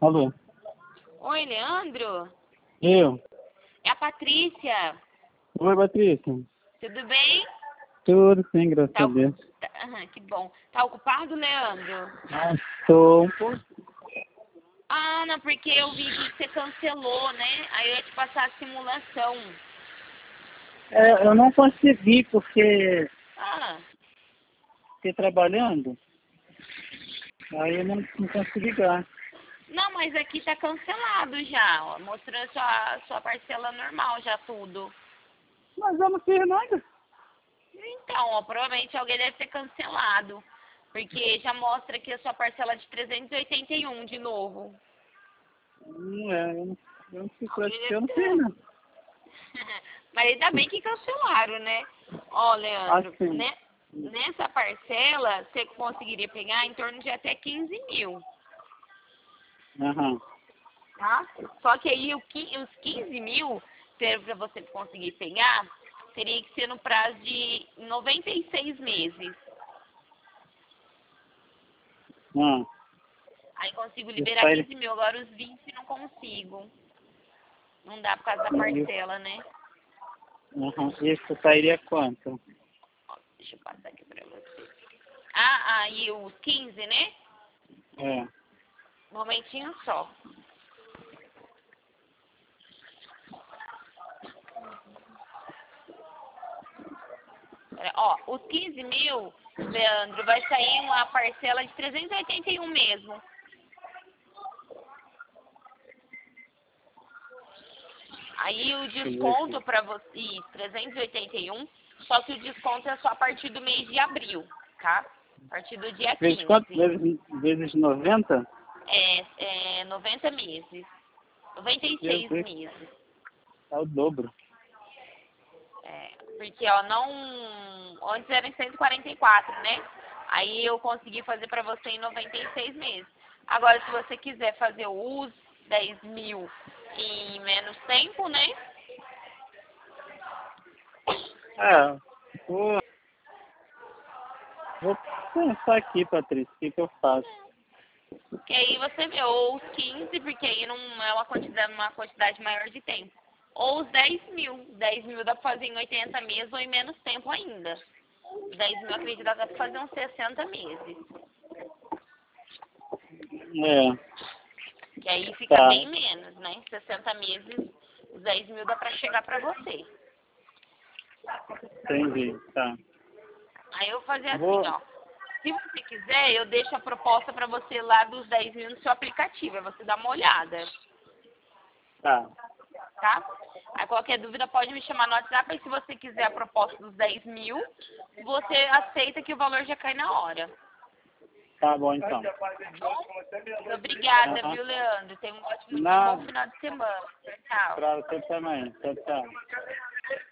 Alô? Oi, Leandro? Eu? É a Patrícia. Oi, Patrícia. Tudo bem? Tudo sim, graças Tá, a Deus. que bom. Tá ocupado, Leandro? Estou um pouco. Ah, não, porque eu vi que você cancelou, né? Aí eu ia te passar a simulação. Eu não consegui porque Ah, fiquei trabalhando, aí eu não consegui ligar. não, mas aqui tá cancelado já, ó. Mostrando sua parcela normal já tudo. Mas eu não fiz nada. Então, ó, provavelmente alguém deve ter cancelado. Porque já mostra aqui a sua parcela de 381 de novo. Não é, eu não fiz Alguém eu deve não fiz ter. não. Mas ainda bem que cancelaram, né? Ó, Leandro, Assim. nessa parcela, você conseguiria pegar em torno de até 15 mil, Aham. tá? Só que aí os 15 mil, para você conseguir pegar, teria que ser no prazo de 96 meses. Ah, Aí consigo isso liberar aí, 15 mil, agora os 20 não consigo. Não dá por causa da parcela, né? isso sairia quanto? Ó, deixa eu passar aqui pra você. Ah, e os 15, né? É. Um momentinho só. Ó, os 15 mil, Leandro, vai sair uma parcela de 381 mesmo. Aí o desconto para você, 381, só que o desconto é só a partir do mês de abril, tá? A partir do dia Vezes quanto? 15. Vezes 90? É 90 meses. 96 Jesus, meses. é o dobro. É, porque, ó, não... Antes era em 144, né? Aí eu consegui fazer pra você em 96 meses. Agora, se você quiser fazer os 10 mil em menos tempo, né? É, vou pensar aqui, Patrícia, o que eu faço? Que aí você vê, ou os 15, porque aí não é uma quantidade maior de tempo. Ou os 10 mil. 10 mil dá pra fazer em 80 meses ou em menos tempo ainda. 10 mil acredito que dá pra fazer uns 60 meses. É, Que aí fica tá, bem menos, né? 60 meses, os 10 mil dá pra chegar pra você. entendi, tá. Aí eu vou fazer assim, Vou, ó. Se você quiser, eu deixo a proposta pra você lá dos 10 mil no seu aplicativo. Aí você dá uma olhada, tá, tá? Aí qualquer dúvida pode me chamar no WhatsApp. Aí se você quiser a proposta dos 10 mil, você aceita que o valor já cai na hora. tá bom então. Tá bom? Muito obrigada, Aham. viu, Leandro? Tenha um ótimo dia, um bom Nada, final de semana. Tchau. pra você também. Tchau, tchau.